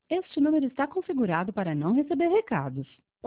Este número está configurado para não receber recados.